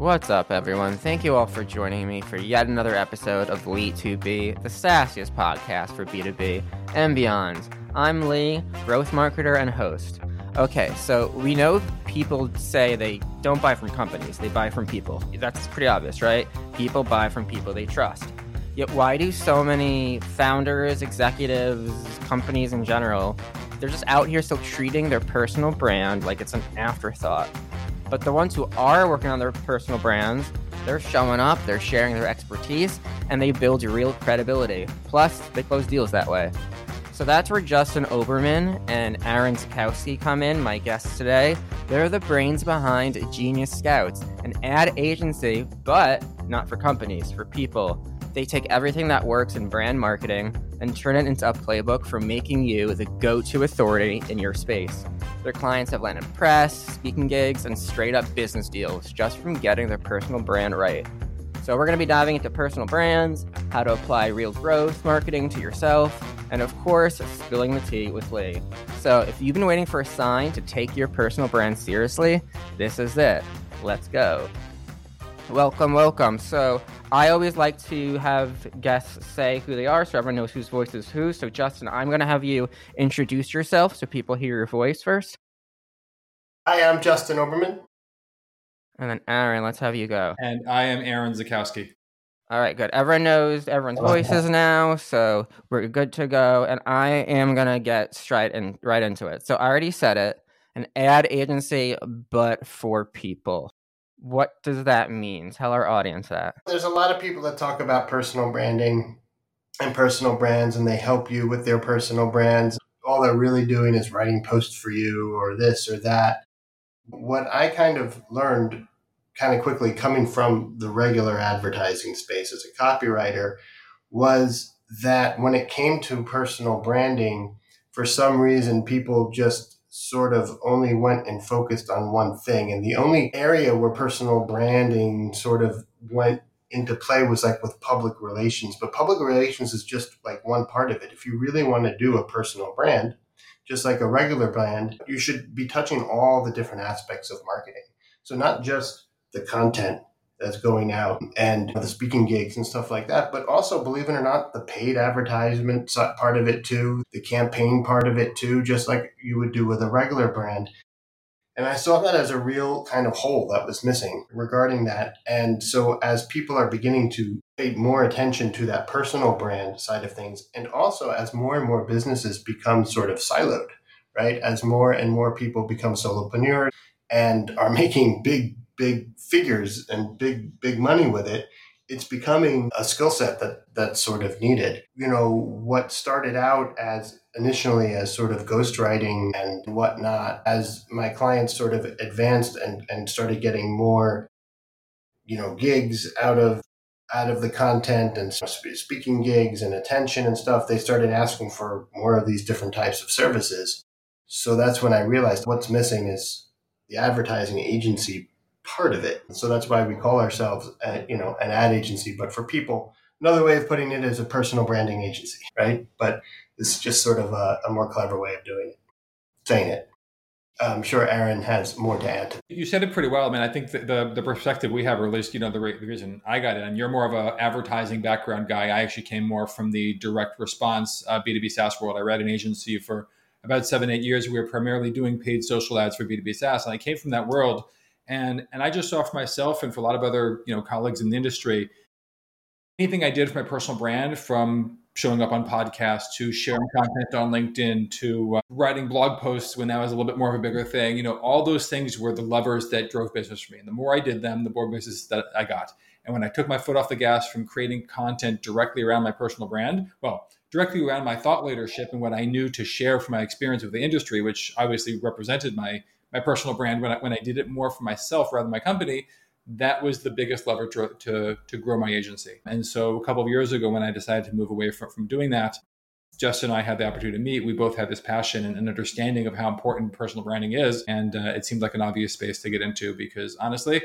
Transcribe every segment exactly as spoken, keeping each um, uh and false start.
What's up, everyone? Thank you all for joining me for yet another episode of Lee two B, the sassiest podcast for B two B and beyond. I'm Lee, growth marketer and host. Okay, so we know people say they don't buy from companies, they buy from people. That's pretty obvious, right? People buy from people they trust. Yet why do so many founders, executives, companies in general, they're just out here still treating their personal brand like it's an afterthought? But the ones who are working on their personal brands, they're showing up, they're sharing their expertise, and they build real credibility. Plus, they close deals that way. So that's where Justin Oberman and Aaron Zakowski come in, my guests today. They're the brains behind Genius Scouts, an ad agency, but not for companies, for people. They take everything that works in brand marketing and turn it into a playbook for making you the go-to authority in your space. Their clients have landed press, speaking gigs, and straight-up business deals just from getting their personal brand right. So we're going to be diving into personal brands, how to apply real growth marketing to yourself, and of course, spilling the tea with Lee. So if you've been waiting for a sign to take your personal brand seriously, this is it. Let's go. Welcome, welcome. So I always like to have guests say who they are so everyone knows whose voice is who. So Justin, I'm going to have you introduce yourself so people hear your voice first. Hi, I'm Justin Oberman. And then Aaron, let's have you go. And I am Aaron Zakowski. All right, good. Everyone knows everyone's voices now, so we're good to go. And I am going to get straight in, right into it. So I already said it, an ad agency, but for people. What does that mean? Tell our audience that. There's a lot of people that talk about personal branding and personal brands, and they help you with their personal brands. All they're really doing is writing posts for you or this or that. What I kind of learned kind of quickly coming from the regular advertising space as a copywriter was that when it came to personal branding, for some reason, people just sort of only went and focused on one thing. And the only area where personal branding sort of went into play was like with public relations. But public relations is just like one part of it. If you really want to do a personal brand, just like a regular brand, you should be touching all the different aspects of marketing. So not just the content that's going out and the speaking gigs and stuff like that, but also, believe it or not, the paid advertisement part of it too, the campaign part of it too, just like you would do with a regular brand. And I saw that as a real kind of hole that was missing regarding that. And so as people are beginning to pay more attention to that personal brand side of things, and also as more and more businesses become sort of siloed, right? As more and more people become solopreneurs and are making big big figures and big, big money with it, it's becoming a skill set that that's sort of needed. You know, what started out as initially as sort of ghostwriting and whatnot, as my clients sort of advanced and, and started getting more, you know, gigs out of out of the content and speaking gigs and attention and stuff, they started asking for more of these different types of services. So that's when I realized what's missing is the advertising agency part of it. So that's why we call ourselves, a, you know, an ad agency, but for people. Another way of putting it is a personal branding agency, right? But this is just sort of a, a more clever way of doing it, saying it. I'm sure Aaron has more to add to that. You said it pretty well. I mean, I think the, the, the perspective we have, or at least, you know, the, the reason I got it, and you're more of an advertising background guy. I actually came more from the direct response uh, B two B SaaS world. I ran an agency for about seven, eight years. We were primarily doing paid social ads for B two B SaaS. And I came from that world. And and I just saw for myself and for a lot of other, you know, colleagues in the industry, anything I did for my personal brand, from showing up on podcasts to sharing content on LinkedIn to uh, writing blog posts when that was a little bit more of a bigger thing, you know, all those things were the levers that drove business for me. And the more I did them, the more business that I got. And when I took my foot off the gas from creating content directly around my personal brand, well, directly around my thought leadership and what I knew to share from my experience with the industry, which obviously represented my my personal brand, when I, when I did it more for myself rather than my company, that was the biggest lever to, to, to grow my agency. And so a couple of years ago, when I decided to move away from, from doing that, Justin and I had the opportunity to meet. We both had this passion and an understanding of how important personal branding is. And uh, it seemed like an obvious space to get into because honestly,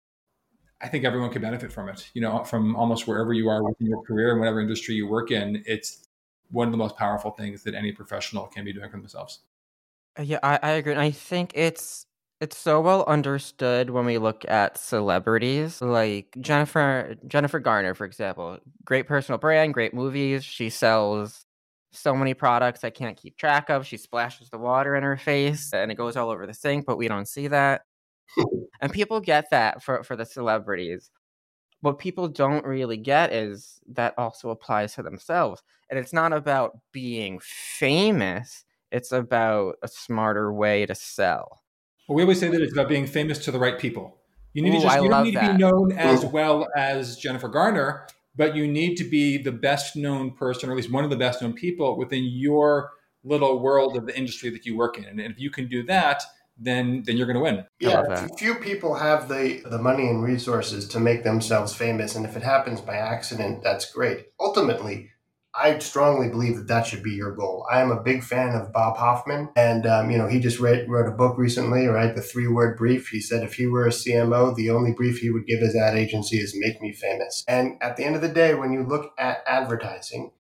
I think everyone could benefit from it. You know, from almost wherever you are within your career and whatever industry you work in, it's one of the most powerful things that any professional can be doing for themselves. Yeah, I, I agree. And I think it's It's so well understood when we look at celebrities like Jennifer Jennifer Garner, for example. Great personal brand, great movies. She sells so many products I can't keep track of. She splashes the water in her face and it goes all over the sink, but we don't see that. And people get that for, for the celebrities. What people don't really get is that also applies to themselves. And it's not about being famous, it's about a smarter way to sell. Well, we always say that it's about being famous to the right people. You need Ooh, to just I you don't love need to that. be known as well as Jennifer Garner, but you need to be the best known person, or at least one of the best known people within your little world of the industry that you work in. And if you can do that, then then you're going to win. Yeah, few people have the, the money and resources to make themselves famous. And if it happens by accident, that's great. Ultimately, I strongly believe that that should be your goal. I am a big fan of Bob Hoffman. And, um, you know, he just read, wrote a book recently, right? The three word brief. He said if he were a C M O, the only brief he would give his ad agency is make me famous. And at the end of the day, when you look at advertising,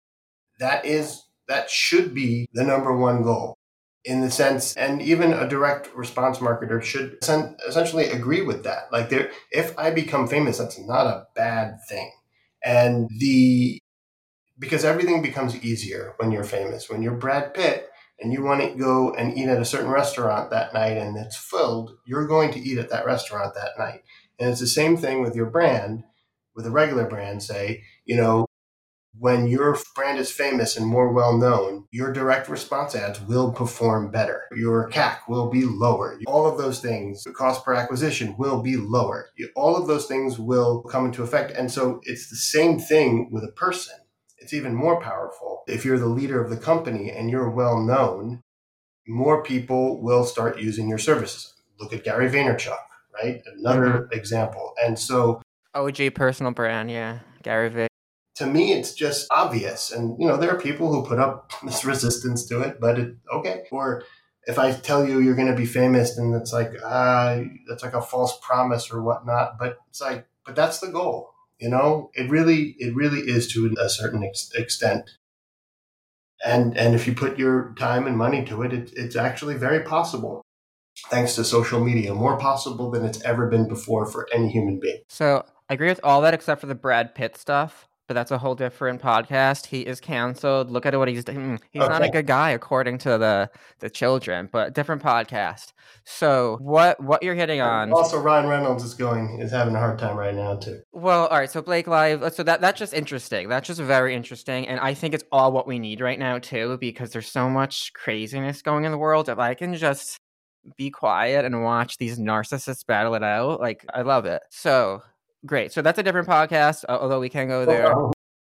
that is, that should be the number one goal. In the sense, and even a direct response marketer should essentially agree with that. Like, there, if I become famous, that's not a bad thing. And the, because everything becomes easier when you're famous. When you're Brad Pitt and you want to go and eat at a certain restaurant that night and it's filled, you're going to eat at that restaurant that night. And it's the same thing with your brand, with a regular brand, say, you know, when your brand is famous and more well-known, your direct response ads will perform better. Your C A C will be lower. All of those things, the cost per acquisition will be lower. All of those things will come into effect. And so it's the same thing with a person. It's even more powerful. If you're the leader of the company and you're well-known, more people will start using your services. Look at Gary Vaynerchuk, right? Another mm-hmm. example. And so... O G personal brand, yeah. Gary Vay. To me, it's just obvious. And, you know, there are people who put up this resistance to it, but it, okay. Or if I tell you you're going to be famous, then it's like, ah, that's like a false promise or whatnot. But it's like, but that's the goal. You know, it really, it really is to a certain ex- extent. And, and if you put your time and money to it, it, it's actually very possible. Thanks to social media, more possible than it's ever been before for any human being. So I agree with all that except for the Brad Pitt stuff. But that's a whole different podcast. He is canceled. Look at what he's doing. He's okay. Not a good guy, according to the, the children, but different podcast. So what what you're hitting on? Also, Ryan Reynolds is going is having a hard time right now too. Well, all right. So Blake Live. So that that's just interesting. That's just very interesting, and I think it's all what we need right now too, because there's so much craziness going in the world. If I can just be quiet and watch these narcissists battle it out, like I love it. So. Great. So that's a different podcast, although we can go there.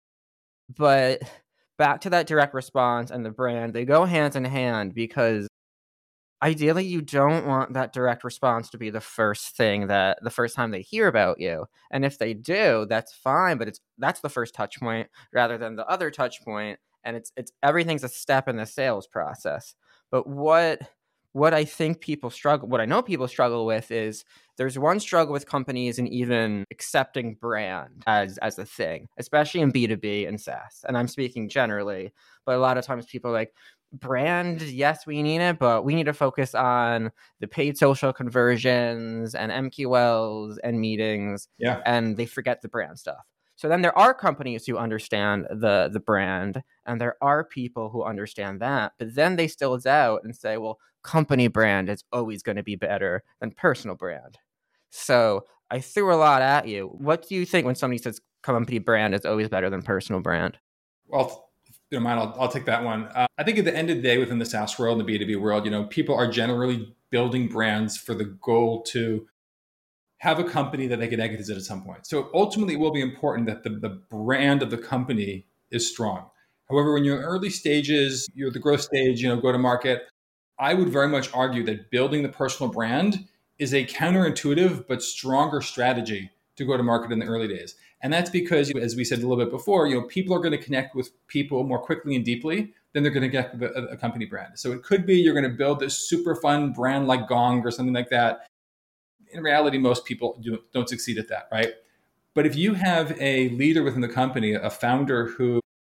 But back to that direct response and the brand, they go hand in hand because ideally you don't want that direct response to be the first thing that the first time they hear about you. And if they do, that's fine, but it's that's the first touch point rather than the other touch point. And it's it's everything's a step in the sales process. But what What I think people struggle, what I know people struggle with is there's one struggle with companies and even accepting brand as, as a thing, especially in B two B and SaaS. And I'm speaking generally, but a lot of times people are like, brand, yes, we need it, but we need to focus on the paid social conversions and M Q Ls and meetings. Yeah. And they forget the brand stuff. So then there are companies who understand the the brand, and there are people who understand that, but then they still doubt and say, well, company brand is always going to be better than personal brand. So I threw a lot at you. What do you think when somebody says company brand is always better than personal brand? Well, if you don't mind, I'll, I'll take that one. Uh, I think at the end of the day, within the SaaS world and the B two B world, you know, people are generally building brands for the goal to have a company that they can exit at some point. So ultimately, it will be important that the, the brand of the company is strong. However, when you're in early stages, you're the growth stage, you know, go to market, I would very much argue that building the personal brand is a counterintuitive but stronger strategy to go to market in the early days. And that's because, as we said a little bit before, you know, people are going to connect with people more quickly and deeply than they're going to get with a, a company brand. So it could be you're going to build this super fun brand like Gong or something like that. In reality, most people do, don't succeed at that, right? But if you have a leader within the company, a founder who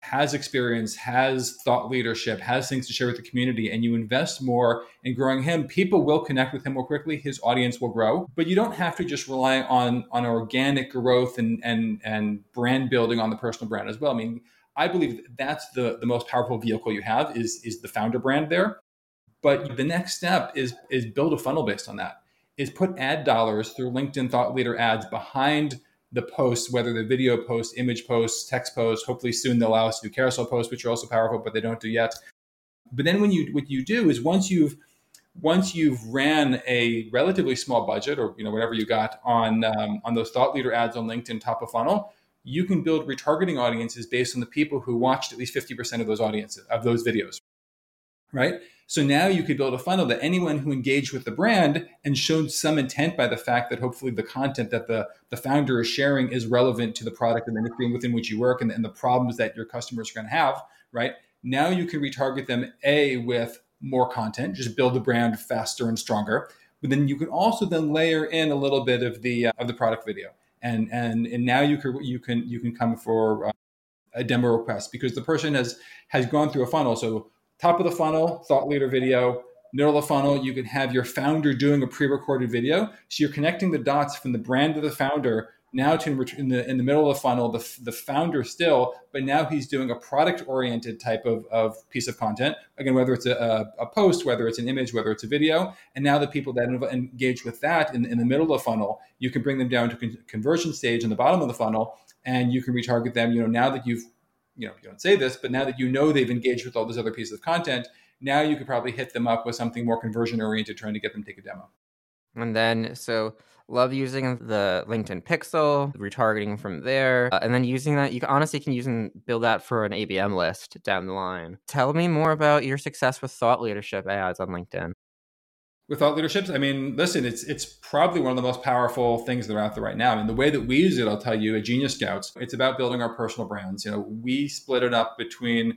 has experience, has thought leadership, has things to share with the community, and you invest more in growing him, people will connect with him more quickly. His audience will grow. But you don't have to just rely on, on organic growth and, and, and brand building on the personal brand as well. I mean, I believe that's the, the most powerful vehicle you have is, is the founder brand there. But the next step is, is build a funnel based on that, is put ad dollars through LinkedIn Thought Leader ads behind the posts, whether they're video posts, image posts, text posts. Hopefully soon they'll allow us to do carousel posts, which are also powerful, but they don't do yet. But then when you what you do is once you've once you've ran a relatively small budget, or you know whatever you got on um, on those thought leader ads on LinkedIn top of funnel, you can build retargeting audiences based on the people who watched at least fifty percent of those audiences of those videos, right? So now you could build a funnel that anyone who engaged with the brand and showed some intent by the fact that hopefully the content that the, the founder is sharing is relevant to the product and the industry within which you work and, and the problems that your customers are going to have, right? Now you can retarget them, A, with more content, just build the brand faster and stronger. But then you can also then layer in a little bit of the uh, of the product video. And, and, and now you can, you can, you can come for uh, a demo request because the person has, has gone through a funnel. So top of the funnel, thought leader video. Middle of the funnel, you can have your founder doing a pre-recorded video. So you're connecting the dots from the brand of the founder now to in the in the middle of the funnel, the, the founder still, but now he's doing a product-oriented type of, of piece of content. Again, whether it's a, a post, whether it's an image, whether it's a video. And now the people that engage with that in, in the middle of the funnel, you can bring them down to con- conversion stage in the bottom of the funnel, and you can retarget them, you know, now that you've you know, you don't say this, but now that you know they've engaged with all those other pieces of content, now you could probably hit them up with something more conversion oriented, trying to get them to take a demo. And then, so love using the LinkedIn Pixel, retargeting from there, uh, and then using that, you can, honestly can use and build that for an A B M list down the line. Tell me more about your success with thought leadership ads on LinkedIn. With thought leaderships, I mean, listen, it's it's probably one of the most powerful things that are out there right now. I mean, the way that we use it, I'll tell you, at Genius Scouts, it's about building our personal brands. You know, we split it up between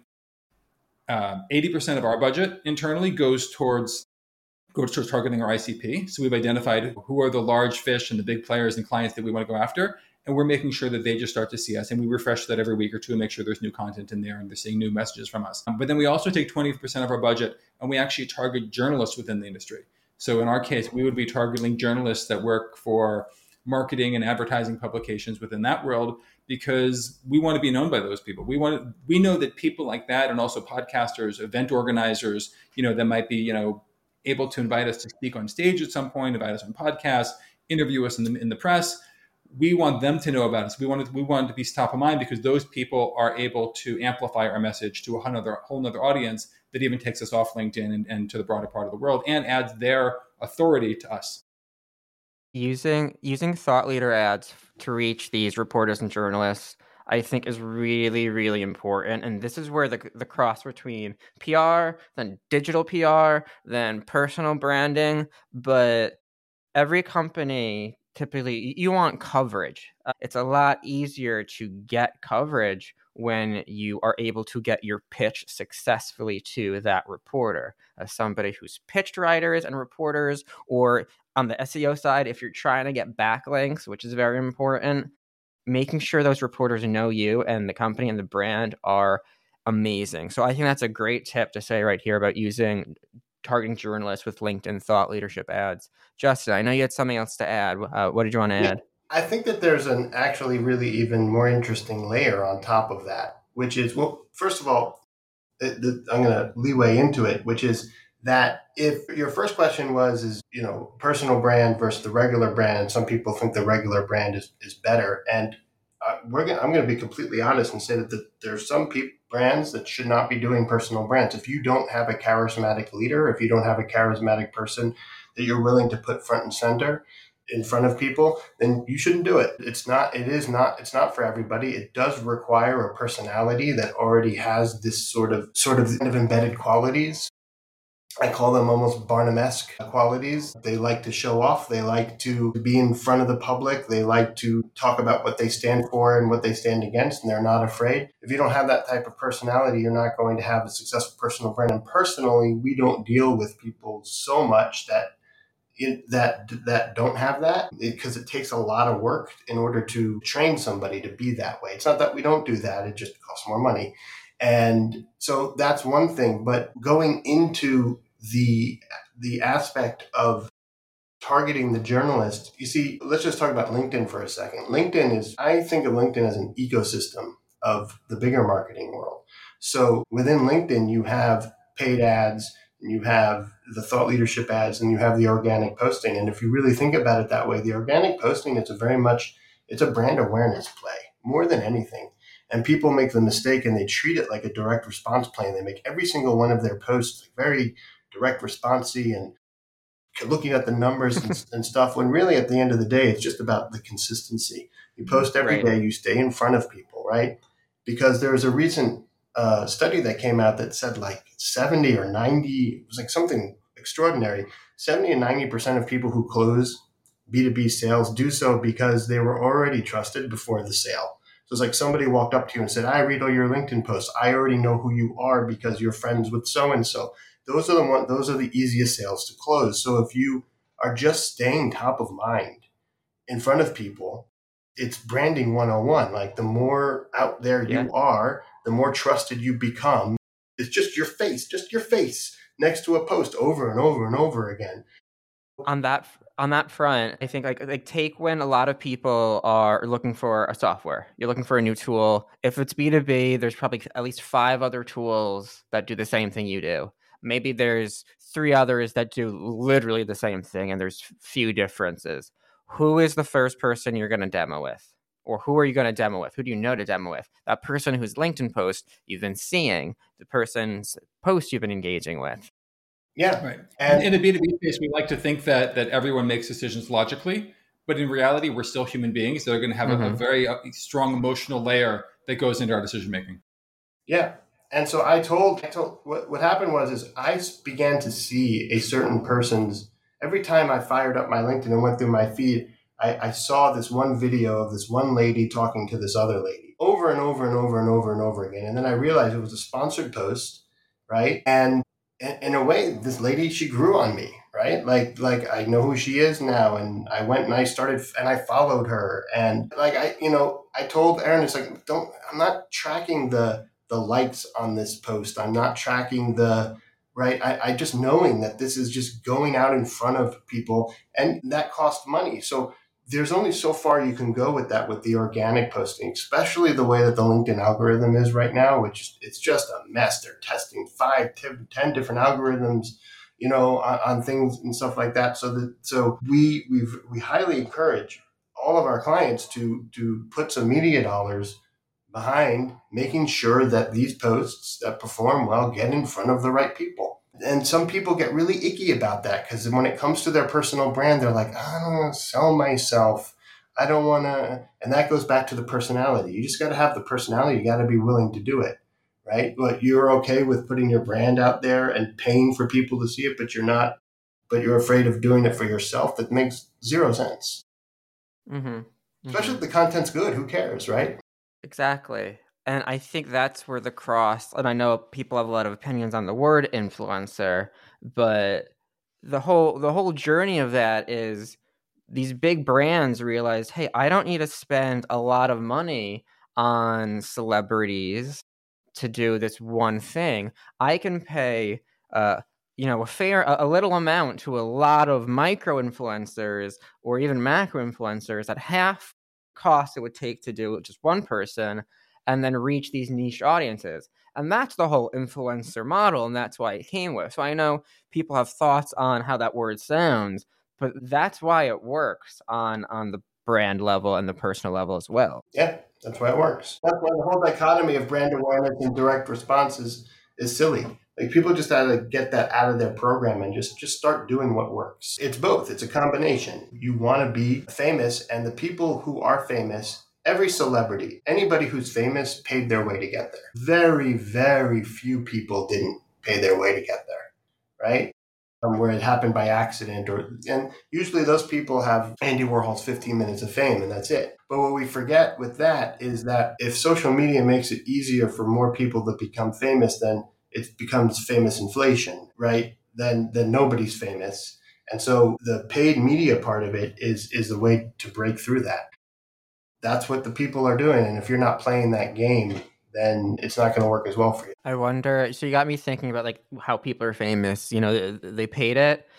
uh, eighty percent of our budget internally goes towards goes towards targeting our I C P. So we've identified who are the large fish and the big players and clients that we want to go after, and we're making sure that they just start to see us. And we refresh that every week or two and make sure there's new content in there and they're seeing new messages from us. But then we also take twenty percent of our budget and we actually target journalists within the industry. So in our case, we would be targeting journalists that work for marketing and advertising publications within that world because we want to be known by those people. We want we know that people like that, and also podcasters, event organizers, you know, that might be, you know, able to invite us to speak on stage at some point, invite us on podcasts, interview us in the in the press. We want them to know about us. We want it, we want it to be top of mind because those people are able to amplify our message to a whole other whole other audience that even takes us off LinkedIn and, and to the broader part of the world and adds their authority to us. Using using thought leader ads to reach these reporters and journalists, I think, is really, really important. And this is where the the cross between P R, then digital P R, then personal branding. But every company, typically, you want coverage. Uh, it's a lot easier to get coverage when you are able to get your pitch successfully to that reporter. As somebody who's pitched writers and reporters, or on the S E O side, if you're trying to get backlinks, which is very important, making sure those reporters know you and the company and the brand are amazing. So I think that's a great tip to say right here about using targeting journalists with LinkedIn thought leadership ads. Justin, I know you had something else to add. Uh, what did you want to add? Yeah, I think that there's an actually really even more interesting layer on top of that, which is, well, first of all, it, the, I'm going to leeway into it, which is that if your first question was, is, you know, personal brand versus the regular brand, and some people think the regular brand is, is better. And uh, we're gonna, I'm going to be completely honest and say that the, there's some pe- brands that should not be doing personal brands. If you don't have a charismatic leader, if you don't have a charismatic person that you're willing to put front and center in front of people, then you shouldn't do it. It's not, it is not, it's not for everybody. It does require a personality that already has this sort of, sort of, kind of embedded qualities. I call them almost Barnum-esque qualities. They like to show off. They like to be in front of the public. They like to talk about what they stand for and what they stand against, and they're not afraid. If you don't have that type of personality, you're not going to have a successful personal brand. And personally, we don't deal with people so much that in, that that don't have that, because it, it takes a lot of work in order to train somebody to be that way. It's not that we don't do that; it just costs more money. And so that's one thing. But going into the the aspect of targeting the journalist, you see, let's just talk about LinkedIn for a second. LinkedIn is, I think of LinkedIn as an ecosystem of the bigger marketing world. So within LinkedIn, you have paid ads, and you have the thought leadership ads, and you have the organic posting. And if you really think about it that way, the organic posting, it's a very much, it's a brand awareness play more than anything. And people make the mistake and they treat it like a direct response play. And they make every single one of their posts very direct responsey and looking at the numbers and, and stuff, when really at the end of the day, it's just about the consistency. You post every Right. day, you stay in front of people, right? Because there was a recent uh, study that came out that said like seventy or ninety, it was like something extraordinary. seventy and ninety percent of people who close B two B sales do so because they were already trusted before the sale. So it's like somebody walked up to you and said, I read all your LinkedIn posts. I already know who you are because you're friends with so-and-so. Those are the one, those are the easiest sales to close. So if you are just staying top of mind in front of people, it's branding one oh one. Like the more out there Yeah. you are, the more trusted you become. It's just your face, just your face next to a post over and over and over again. On that on that front, I think like like take when a lot of people are looking for a software. You're looking for a new tool. If it's B two B, there's probably at least five other tools that do the same thing you do. Maybe there's three others that do literally the same thing, and there's few differences. Who is the first person you're going to demo with? Or who are you going to demo with? Who do you know to demo with? That person whose LinkedIn post you've been seeing, the person's post you've been engaging with. Yeah. Right. And in the B two B space, we like to think that that everyone makes decisions logically, but in reality, we're still human beings that are going to have Mhm. a, a very uh, strong emotional layer that goes into our decision making. yeah. And so I told, I told what, what happened was, is I began to see a certain person's, every time I fired up my LinkedIn and went through my feed, I, I saw this one video of this one lady talking to this other lady over and over and over and over and over again. And then I realized it was a sponsored post, right? And in, in a way, this lady, she grew on me, right? Like, like I know who she is now. And I went and I started and I followed her. And like, I, you know, I told Aaron, it's like, don't, I'm not tracking the, the likes on this post. I'm not tracking the, right. I, I just knowing that this is just going out in front of people, and that costs money. So there's only so far you can go with that, with the organic posting, especially the way that the LinkedIn algorithm is right now, which it's just a mess. They're testing five, ten different algorithms, you know, on, on things and stuff like that. So that, so we, we've, we highly encourage all of our clients to, to put some media dollars behind making sure that these posts that perform well get in front of the right people. And some people get really icky about that, because when it comes to their personal brand, they're like, I don't want to sell myself. I don't want to. And that goes back to the personality. You just got to have the personality. You got to be willing to do it, right? But you're okay with putting your brand out there and paying for people to see it, but you're not, but you're afraid of doing it for yourself. That makes zero sense. Mm-hmm. Mm-hmm. Especially if the content's good. Who cares, right? Exactly. And I think that's where the cross, and I know people have a lot of opinions on the word influencer, but the whole the whole journey of that is these big brands realize, hey, I don't need to spend a lot of money on celebrities to do this one thing. I can pay uh you know, a fair, a, a little amount to a lot of micro influencers or even macro influencers at half cost it would take to do just one person, and then reach these niche audiences. And that's the whole influencer model, and that's why it came with. So I know people have thoughts on how that word sounds, but that's why it works on on the brand level and the personal level as well. Yeah, that's why it works. That's why the whole dichotomy of brand awareness and direct response is, is silly. Like, people just got to get that out of their program and just, just start doing what works. It's both. It's a combination. You want to be famous, and the people who are famous, every celebrity, anybody who's famous paid their way to get there. Very, very few people didn't pay their way to get there, right? Um, where it happened by accident, or and usually those people have Andy Warhol's fifteen minutes of fame, and that's it. But what we forget with that is that if social media makes it easier for more people to become famous, then it becomes famous inflation, right? Then then nobody's famous. And so the paid media part of it is is the way to break through that. That's what the people are doing. And if you're not playing that game, then it's not going to work as well for you. I wonder, so you got me thinking about like how people are famous, you know, they paid it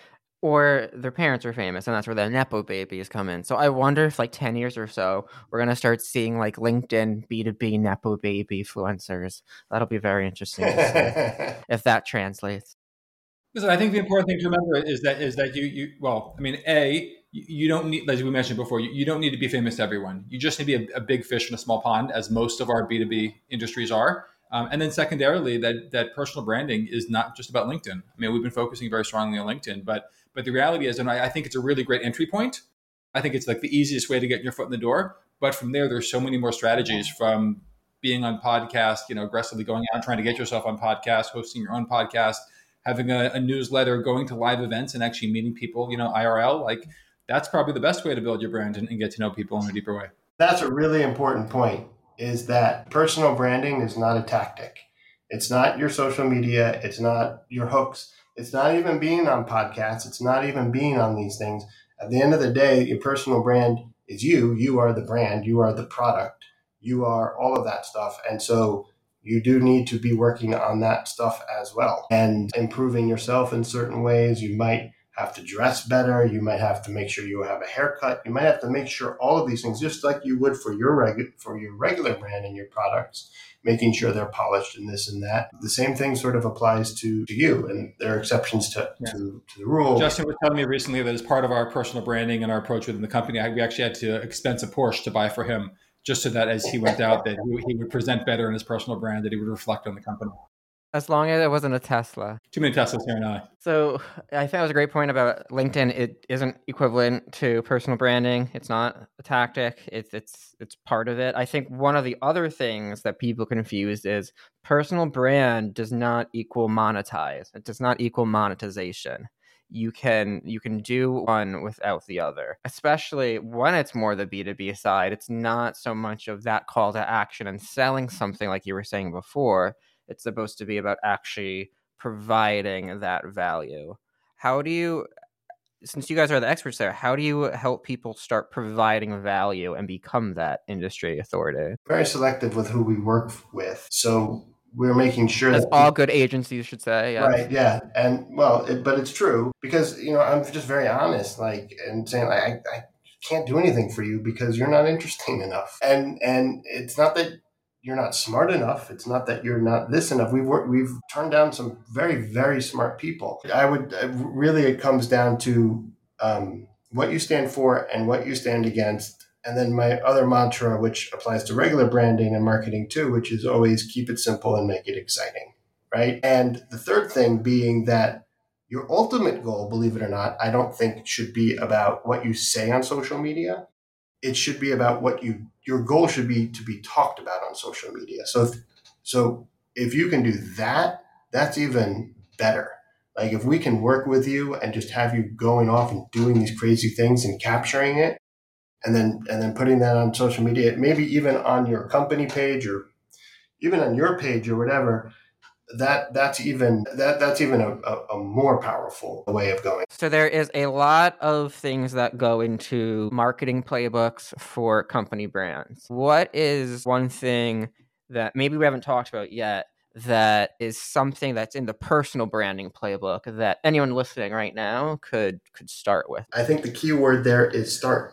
or their parents are famous, and that's where the Nepo babies come in. So I wonder if like ten years or so, we're going to start seeing like LinkedIn B two B Nepo baby influencers. That'll be very interesting to see if that translates. Listen, I think the important thing to remember is that is that you you well, I mean, a you don't need, as we mentioned before, you, you don't need to be famous to everyone. You just need to be a, a big fish in a small pond, as most of our B two B industries are. Um, and then secondarily, that that personal branding is not just about LinkedIn. I mean, we've been focusing very strongly on LinkedIn, but but the reality is, and I, I think it's a really great entry point. I think it's like the easiest way to get your foot in the door. But from there, there's so many more strategies, from being on podcast, you know, aggressively going out, trying to get yourself on podcast, hosting your own podcast, having a, a newsletter, going to live events and actually meeting people, you know, I R L. Like, that's probably the best way to build your brand and, and get to know people in a deeper way. That's a really important point, is that personal branding is not a tactic. It's not your social media. It's not your hooks. It's not even being on podcasts. It's not even being on these things. At the end of the day, your personal brand is you. You are the brand. You are the product. You are all of that stuff. And so you do need to be working on that stuff as well and improving yourself in certain ways. You might have to dress better. You might have to make sure you have a haircut. You might have to make sure all of these things, just like you would for your regu- for your regular brand and your products, making sure they're polished and this and that. The same thing sort of applies to, to you, and there are exceptions to, yeah. to, to the rule. Justin was telling me recently that as part of our personal branding and our approach within the company, we actually had to expense a Porsche to buy for him, just so that as he went out, that he, he would present better in his personal brand, that he would reflect on the company. As long as it wasn't a Tesla. Too many Teslas here now. So I think that was a great point about LinkedIn. It isn't equivalent to personal branding. It's not a tactic. It's it's it's part of it. I think one of the other things that people confuse is personal brand does not equal monetize. It does not equal monetization. You can you can do one without the other, especially when it's more the B two B side. It's not so much of that call to action and selling something like you were saying before. It's supposed to be about actually providing that value. How do you, since you guys are the experts there, how do you help people start providing value and become that industry authority? Very selective with who we work with. So we're making sure As that all people, good agencies should say. Yes. Right. Yeah. And well, it, but it's true because, you know, I'm just very honest, like, and saying like, I, I can't do anything for you because you're not interesting enough. And, and it's not that you're not smart enough. It's not that you're not this enough. We've worked, we've turned down some very, very smart people. I would really, it comes down to um, what you stand for and what you stand against. And then my other mantra, which applies to regular branding and marketing too, which is always keep it simple and make it exciting, right? And the third thing being that your ultimate goal, believe it or not, I don't think should be about what you say on social media. It should be about what you, your goal should be to be talked about on social media. So, if, so if you can do that, that's even better. Like if we can work with you and just have you going off and doing these crazy things and capturing it, and then and then putting that on social media, maybe even on your company page or even on your page or whatever, that that's even that that's even a, a, a more powerful way of going. So there is a lot of things that go into marketing playbooks for company brands. What is one thing that maybe we haven't talked about yet that is something that's in the personal branding playbook that anyone listening right now could could start with? I think the key word there is start.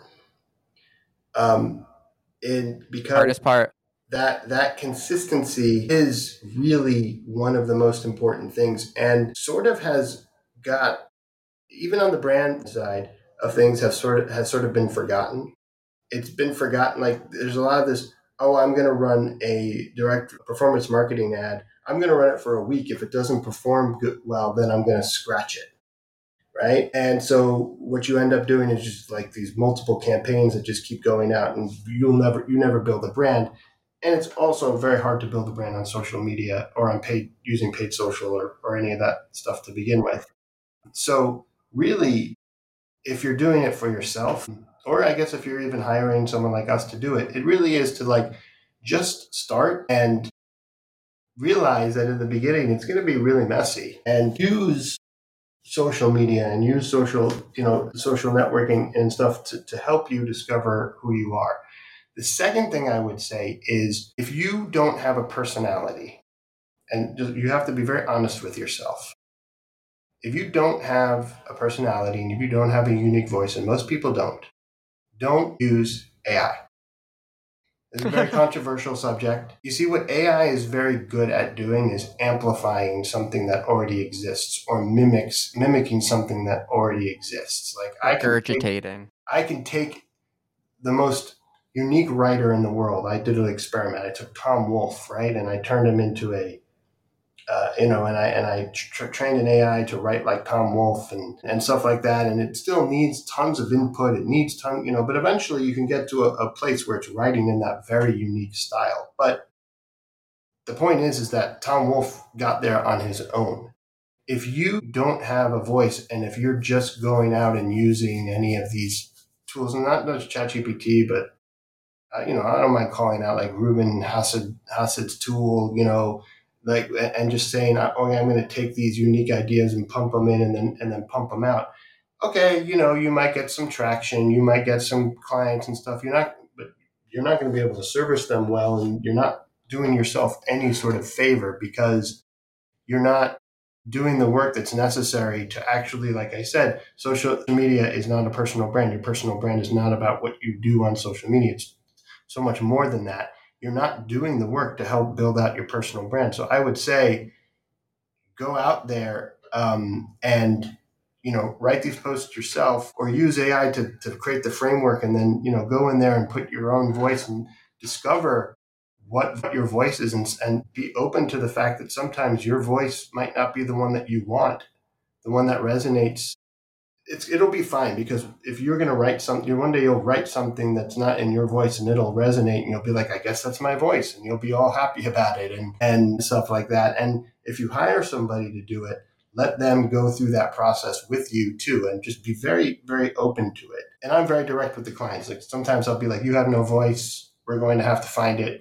Um, in because hardest part. That that consistency is really one of the most important things, and sort of has got, even on the brand side of things, have sort of has sort of been forgotten. It's been forgotten. Like there's a lot of this, oh, I'm going to run a direct performance marketing ad. I'm going to run it for a week. If it doesn't perform good, well, then I'm going to scratch it. Right. And so what you end up doing is just like these multiple campaigns that just keep going out, and you'll never, you never build a brand. And it's also very hard to build a brand on social media or on paid, using paid social or, or any of that stuff to begin with. So really, if you're doing it for yourself, or I guess if you're even hiring someone like us to do it, it really is to like just start and realize that in the beginning, it's going to be really messy, and use social media and use social, you know, social networking and stuff to, to help you discover who you are. The second thing I would say is if you don't have a personality, and just, you have to be very honest with yourself. If you don't have a personality and if you don't have a unique voice, and most people don't, don't use A I. It's a very controversial subject. You see, what A I is very good at doing is amplifying something that already exists or mimics mimicking something that already exists. Like I can take, I can take the most unique writer in the world. I did an experiment. I took Tom Wolfe, right, and I turned him into a Uh, you know, and I and I tra- trained an A I to write like Tom Wolfe and, and stuff like that. And it still needs tons of input. It needs ton, you know, but eventually you can get to a, a place where it's writing in that very unique style. But the point is, is that Tom Wolfe got there on his own. If you don't have a voice, and if you're just going out and using any of these tools, and not just ChatGPT, but uh, you know, I don't mind calling out like Ruben Hassid Hassid's tool, you know. Like, and just saying, oh, I'm going to take these unique ideas and pump them in and then and then pump them out. Okay, you know, you might get some traction, you might get some clients and stuff. You're not, but you're not going to be able to service them well, and you're not doing yourself any sort of favor because you're not doing the work that's necessary to actually, like I said, social media is not a personal brand. Your personal brand is not about what you do on social media. It's so much more than that. You're not doing the work to help build out your personal brand. So I would say go out there um, and, you know, write these posts yourself or use A I to, to create the framework and then, you know, go in there and put your own voice and discover what, what your voice is and, and be open to the fact that sometimes your voice might not be the one that you want, the one that resonates. It's, it'll be fine because if you're going to write something, one day you'll write something that's not in your voice and it'll resonate and you'll be like, I guess that's my voice, and you'll be all happy about it and, and stuff like that. And if you hire somebody to do it, let them go through that process with you too, and just be very, very open to it. And I'm very direct with the clients. Like sometimes I'll be like, you have no voice, we're going to have to find it,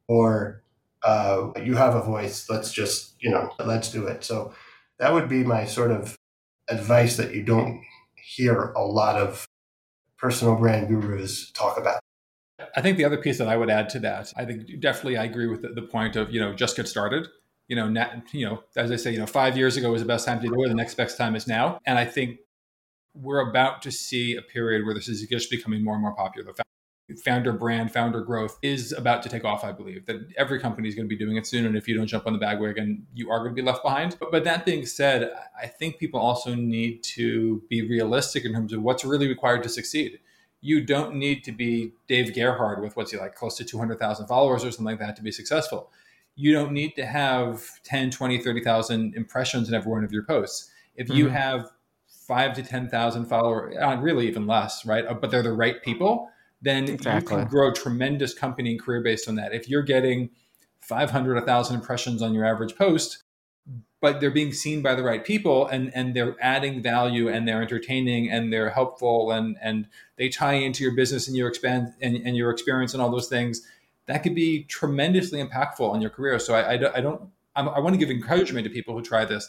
or uh, you have a voice, let's just, you know, let's do it. So that would be my sort of advice that you don't hear a lot of personal brand gurus talk about. I think the other piece that I would add to that, I think definitely I agree with the, the point of, you know, just get started. You know, not, you know, as I say, you know, five years ago was the best time to do it. The next best time is now. And I think we're about to see a period where this is just becoming more and more popular. Founder brand, founder growth is about to take off, I believe, that every company is going to be doing it soon. And if you don't jump on the bandwagon, you are going to be left behind. But, but that being said, I think people also need to be realistic in terms of what's really required to succeed. You don't need to be Dave Gerhardt with what's he like close to two hundred thousand followers or something like that to be successful. You don't need to have ten, twenty, thirty thousand impressions in every one of your posts. If you mm-hmm. have five to ten thousand followers, uh, really even less, right? But they're the right people, then exactly. You can grow a tremendous company and career based on that. If you're getting five hundred, one thousand impressions on your average post, but they're being seen by the right people and, and they're adding value and they're entertaining and they're helpful and, and they tie into your business and your expand and, and your experience and all those things, that could be tremendously impactful on your career. So I, I, I don't, I'm, I want to give encouragement to people who try this.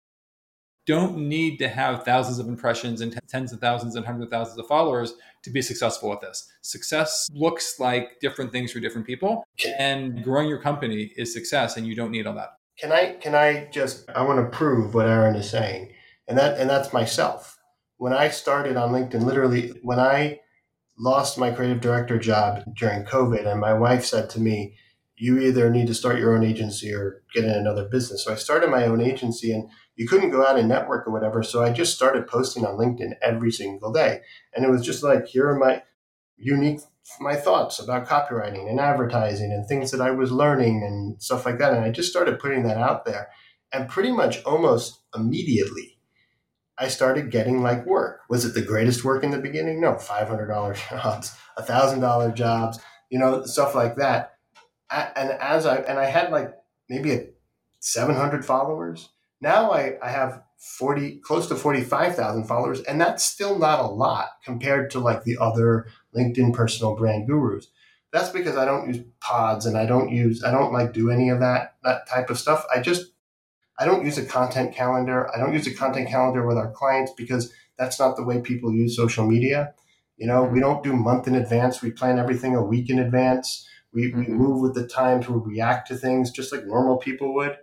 Don't need to have thousands of impressions and t- tens of thousands and hundreds of thousands of followers to be successful at this. Success looks like different things for different people, and growing your company is success, and you don't need all that. Can I, can I just, I want to prove what Aaron is saying, and that, and that's myself. When I started on LinkedIn, literally when I lost my creative director job during COVID, and my wife said to me, you either need to start your own agency or get in another business. So I started my own agency, and you couldn't go out and network or whatever. So I just started posting on LinkedIn every single day. And it was just like, here are my unique, my thoughts about copywriting and advertising and things that I was learning and stuff like that. And I just started putting that out there. And pretty much almost immediately, I started getting like work. Was it the greatest work in the beginning? No, five hundred dollars jobs, one thousand dollars jobs, you know, stuff like that. And as I, and I had like maybe a seven hundred followers. Now I, I have forty, close to forty-five thousand followers. And that's still not a lot compared to like the other LinkedIn personal brand gurus. That's because I don't use pods and I don't use, I don't like do any of that, that type of stuff. I just, I don't use a content calendar. I don't use a content calendar with our clients because that's not the way people use social media. You know, mm-hmm. we don't do month in advance. We plan everything a week in advance. We, mm-hmm. we move with the times. We react to things just like normal people would.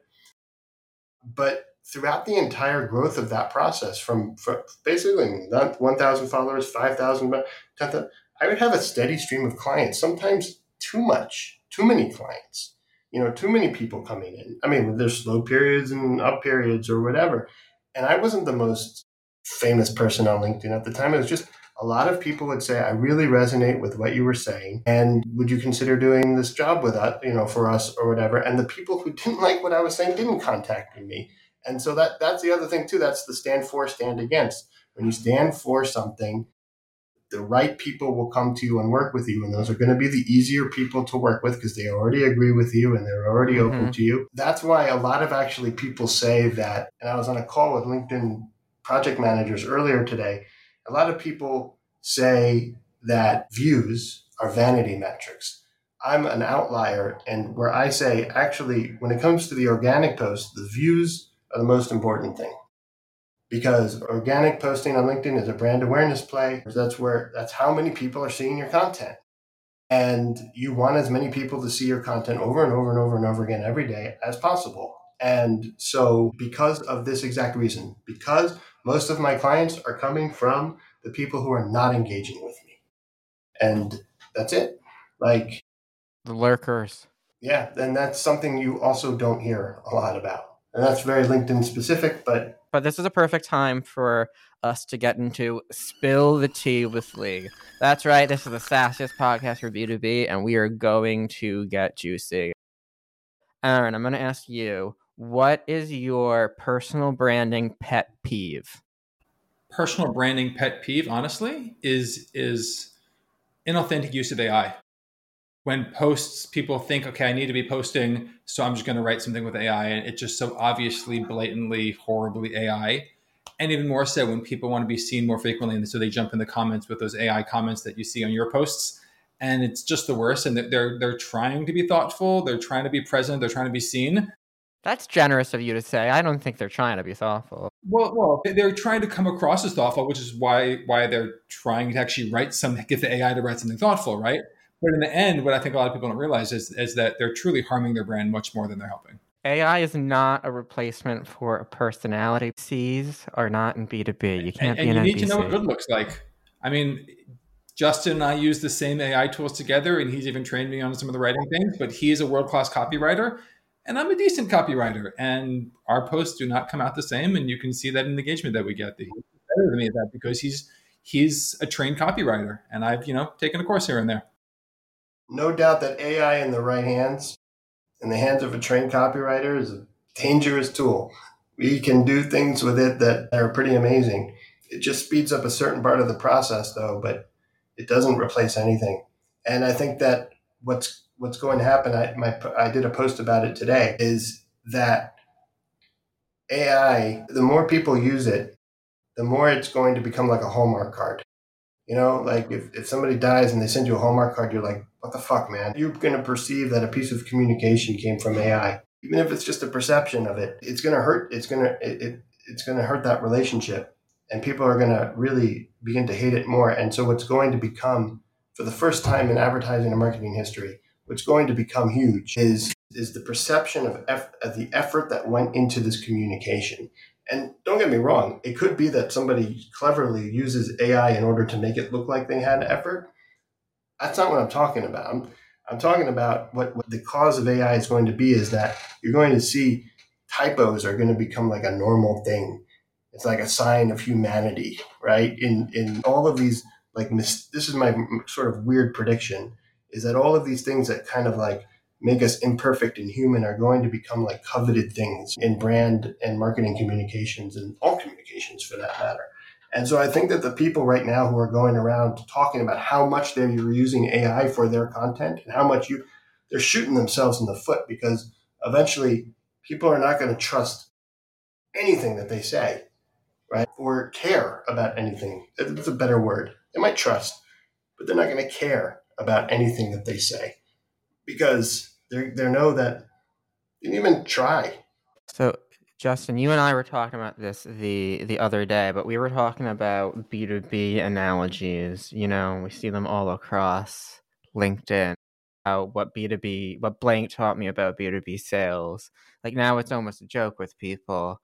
But throughout the entire growth of that process, from, from basically one thousand followers, five thousand, ten thousand, I would have a steady stream of clients, sometimes too much, too many clients, you know, too many people coming in. I mean, there's slow periods and up periods or whatever. And I wasn't the most famous person on LinkedIn at the time. It was just a lot of people would say, I really resonate with what you were saying. And would you consider doing this job with us, you know, for us or whatever? And the people who didn't like what I was saying didn't contact me. And so that that's the other thing too. That's the stand for, stand against. When you stand for something, the right people will come to you and work with you. And those are going to be the easier people to work with because they already agree with you and they're already mm-hmm. open to you. That's why a lot of actually people say that, and I was on a call with LinkedIn project managers earlier today. A lot of people say that views are vanity metrics. I'm an outlier, and where I say, actually, when it comes to the organic post, the views are the most important thing. Because organic posting on LinkedIn is a brand awareness play. That's where, that's how many people are seeing your content. And you want as many people to see your content over and over and over and over again every day as possible. And so because of this exact reason, because most of my clients are coming from the people who are not engaging with me. And that's it. Like the lurkers. Yeah. And that's something you also don't hear a lot about. And that's very LinkedIn specific, but But this is a perfect time for us to get into Spill the Tea with Lee. That's right. This is the sassiest podcast for B two B, and we are going to get juicy. Aaron, I'm going to ask you, what is your personal branding pet peeve? Personal branding pet peeve, honestly, is is inauthentic use of A I. When posts, people think, okay, I need to be posting, so I'm just going to write something with A I, and it's just so obviously, blatantly, horribly A I. And even more so when people want to be seen more frequently, and so they jump in the comments with those A I comments that you see on your posts, and it's just the worst. And they're they're trying to be thoughtful, they're trying to be present, they're trying to be seen. That's generous of you to say. I don't think they're trying to be thoughtful. Well, well, they're trying to come across as thoughtful, which is why why they're trying to actually write something, get the A I to write something thoughtful, right? But in the end, what I think a lot of people don't realize is, is that they're truly harming their brand much more than they're helping. A I is not a replacement for a personality. Cs are not in B two B. You can't and, be an And you N P C. need to know what good looks like. I mean, Justin and I use the same A I tools together, and he's even trained me on some of the writing things, but he is a world-class copywriter, and I'm a decent copywriter. And our posts do not come out the same, and you can see that in the engagement that we get. He's better than me at that because he's he's a trained copywriter, and I've, you know, taken a course here and there. No doubt that A I in the right hands, in the hands of a trained copywriter, is a dangerous tool. We can do things with it that are pretty amazing. It just speeds up a certain part of the process, though, but it doesn't replace anything. And I think that what's what's going to happen, I, my, I did a post about it today, is that A I, the more people use it, the more it's going to become like a Hallmark card. You know, like if, if somebody dies and they send you a Hallmark card, you're like, what the fuck, man? You're going to perceive that a piece of communication came from A I. Even if it's just a perception of it, it's going to hurt. It's going to it, it it's going to hurt that relationship. And people are going to really begin to hate it more. And so what's going to become, for the first time in advertising and marketing history, what's going to become huge is, is the perception of, eff- of the effort that went into this communication. And don't get me wrong, it could be that somebody cleverly uses A I in order to make it look like they had effort. That's not what I'm talking about. I'm, I'm talking about what, what the cause of A I is going to be is that you're going to see typos are going to become like a normal thing. It's like a sign of humanity, right? In in all of these, like, mis- this is my sort of weird prediction, is that all of these things that kind of like make us imperfect and human are going to become like coveted things in brand and marketing communications and all communications for that matter. And so I think that the people right now who are going around talking about how much they're using A I for their content and how much you, they're shooting themselves in the foot because eventually people are not going to trust anything that they say, right? Or care about anything. That's a better word. They might trust, but they're not going to care about anything that they say because they they know that they didn't even try. So Justin, you and I were talking about this the the other day, but we were talking about B two B analogies. You know, we see them all across LinkedIn. How what B two B, what Blank taught me about B two B sales. Like now it's almost a joke with people.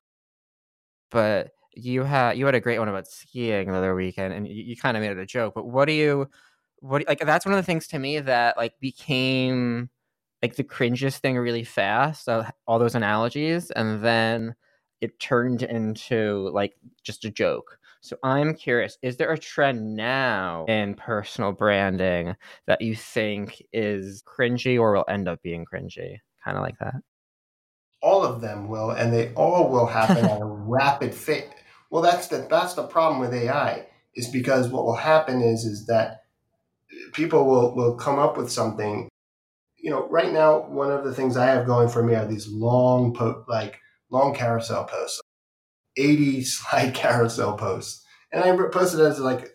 But you had you had a great one about skiing the other weekend, and you, you kind of made it a joke. But what do you, what like that's one of the things to me that like became like the cringiest thing really fast. So all those analogies, and then it turned into like just a joke. So I'm curious: is there a trend now in personal branding that you think is cringy or will end up being cringy? Kind of like that. All of them will, and they all will happen at a rapid rate. Well, that's the that's the problem with A I, is because what will happen is is that people will will come up with something. You know, right now, one of the things I have going for me are these long po- like long carousel posts, eighty slide carousel posts, and I post it as like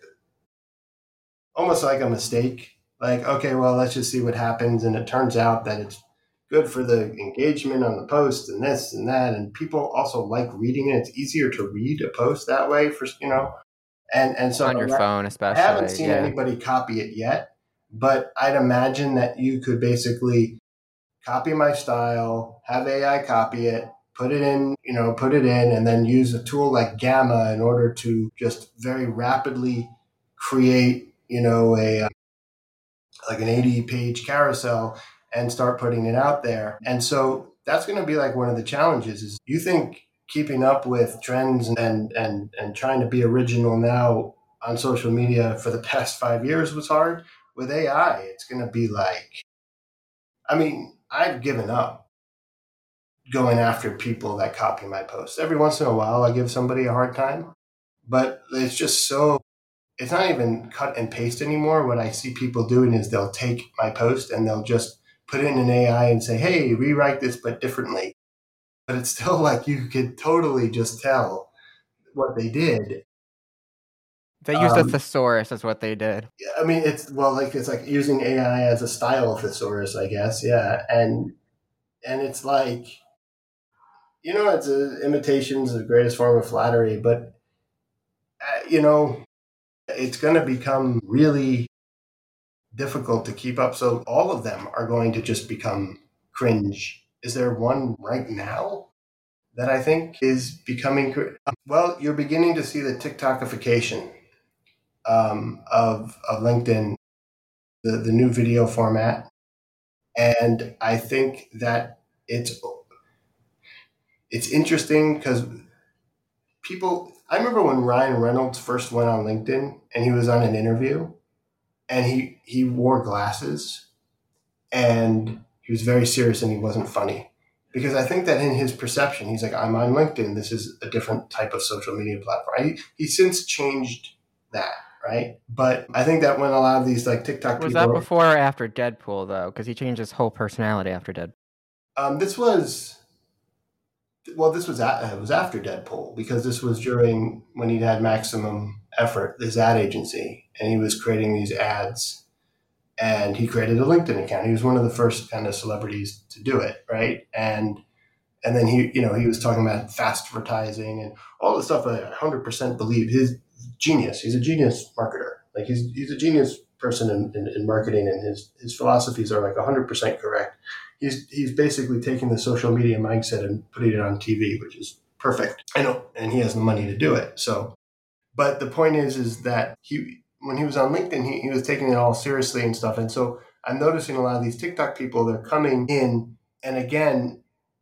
almost like a mistake. Like, okay, well, let's just see what happens, and it turns out that it's good for the engagement on the post and this and that. And people also like reading it. It's easier to read a post that way for, you know, and, and so on your phone, especially. I haven't seen yeah. anybody copy it yet, but I'd imagine that you could basically copy my style, have A I copy it, put it in, you know, put it in, and then use a tool like Gamma in order to just very rapidly create, you know, a, like an eighty page carousel and start putting it out there. And so that's going to be like one of the challenges is you think keeping up with trends and, and, and trying to be original now on social media for the past five years was hard. With A I, it's going to be like, I mean, I've given up going after people that copy my posts. Every once in a while, I give somebody a hard time, but it's just so, it's not even cut and paste anymore. What I see people doing is they'll take my post and they'll just put it in an A I and say, hey, rewrite this, but differently. But it's still like you could totally just tell what they did. They used um, a thesaurus is what they did. I mean, it's, well, like, it's like using A I as a style thesaurus, I guess. Yeah. And, and it's like, you know, it's a, imitation's the greatest form of flattery, but, uh, you know, it's going to become really difficult to keep up. So all of them are going to just become cringe. Is there one right now that I think is becoming, well, you're beginning to see the TikTokification um, of, of LinkedIn, the, the new video format. And I think that it's, it's interesting because people, I remember when Ryan Reynolds first went on LinkedIn and he was on an interview and he, he wore glasses and he was very serious and he wasn't funny. Because I think that in his perception, he's like, I'm on LinkedIn. This is a different type of social media platform. He, he's since changed that, right? But I think that when a lot of these like TikTok was people... Was that before or after Deadpool, though? Because he changed his whole personality after Deadpool. Um, this was... Well, this was, at, it was after Deadpool, because this was during when he had Maximum Effort, his ad agency, and he was creating these ads. And he created a LinkedIn account. He was one of the first kind of celebrities to do it, right? And and then he, you know, he was talking about fast advertising and all the stuff I one hundred percent believe. His genius. He's a genius marketer. Like he's he's a genius person in, in, in marketing, and his his philosophies are like one hundred percent correct. He's he's basically taking the social media mindset and putting it on T V, which is perfect. I know, and he has the money to do it. So, but the point is, is that he. When he was on LinkedIn, he, he was taking it all seriously and stuff. And so I'm noticing a lot of these TikTok people, they're coming in, and again,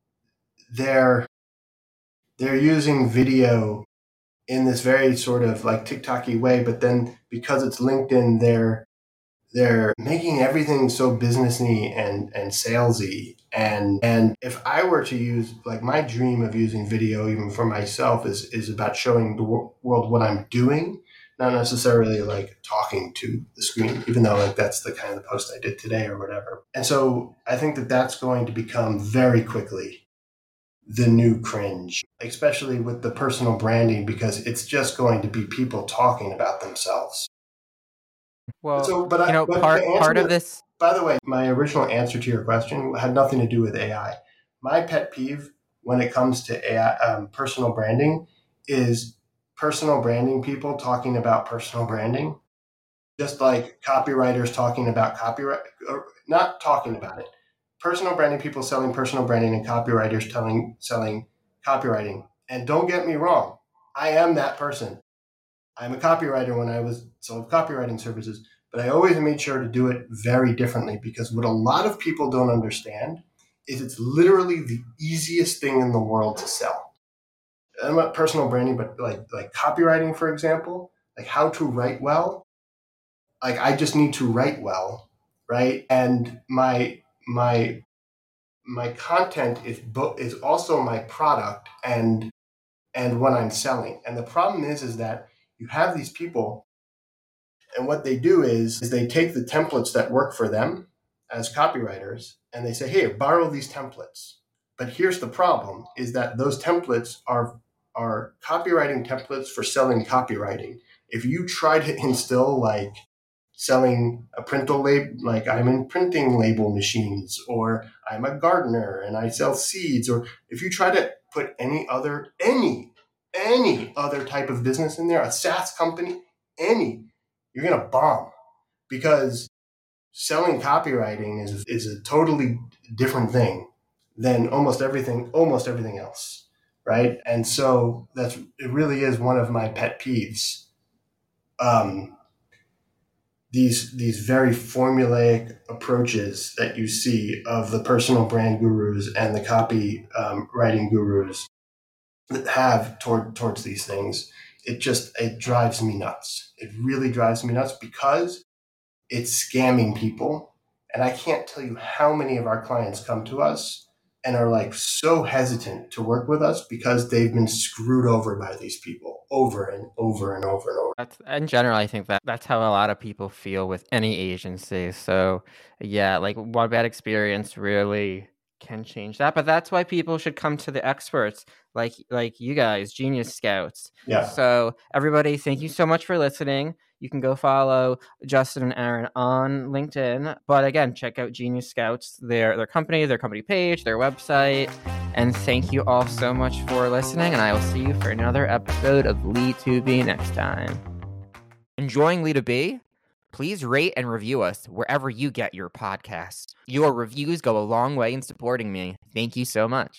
they're they're using video in this very sort of like TikTok-y way, but then because it's LinkedIn, they're they're making everything so businessy and, and salesy. And and if I were to use, like my dream of using video, even for myself, is is about showing the wor- world what I'm doing. Not necessarily like talking to the screen, even though like that's the kind of the post I did today or whatever. And so I think that that's going to become very quickly the new cringe, especially with the personal branding, because it's just going to be people talking about themselves. Well, so, but you know, I, but part part of to, this. By the way, my original answer to your question had nothing to do with A I. My pet peeve when it comes to A I, um, personal branding is personal branding people talking about personal branding, just like copywriters talking about copyright, or not talking about it. Personal branding people selling personal branding and copywriters telling selling copywriting. And don't get me wrong, I am that person. I'm a copywriter when I was sold copywriting services, but I always made sure to do it very differently, because what a lot of people don't understand is it's literally the easiest thing in the world to sell. I'm not personal branding, but like like copywriting, for example, like how to write well. Like I just need to write well, right? And my my my content is bo- is also my product and and what I'm selling. And the problem is is that you have these people, and what they do is, is they take the templates that work for them as copywriters, and they say, hey, borrow these templates. But here's the problem, is that those templates are, are copywriting templates for selling copywriting. If you try to instill like selling a printer label, like I'm in printing label machines, or I'm a gardener and I sell seeds, or if you try to put any other, any, any other type of business in there, a SaaS company, any, you're going to bomb, because selling copywriting is is a totally different thing than almost everything, almost everything else, right? And so that's, it really is one of my pet peeves. Um, these these very formulaic approaches that you see of the personal brand gurus and the copy um, writing gurus that have toward towards these things, it just, it drives me nuts. It really drives me nuts, because it's scamming people. And I can't tell you how many of our clients come to us and are like so hesitant to work with us because they've been screwed over by these people over and over and over and over. That's, in general, I think that that's how a lot of people feel with any agency. So yeah, like one bad experience really can change that. But that's why people should come to the experts like like you guys, Genius Scouts. Yeah. So everybody, thank you so much for listening. You can go follow Justin and Aaron on LinkedIn. But again, check out Genius Scouts, their their company, their company page, their website. And thank you all so much for listening. And I will see you for another episode of Lead to Be next time. Enjoying Lead to Be? Please rate and review us wherever you get your podcasts. Your reviews go a long way in supporting me. Thank you so much.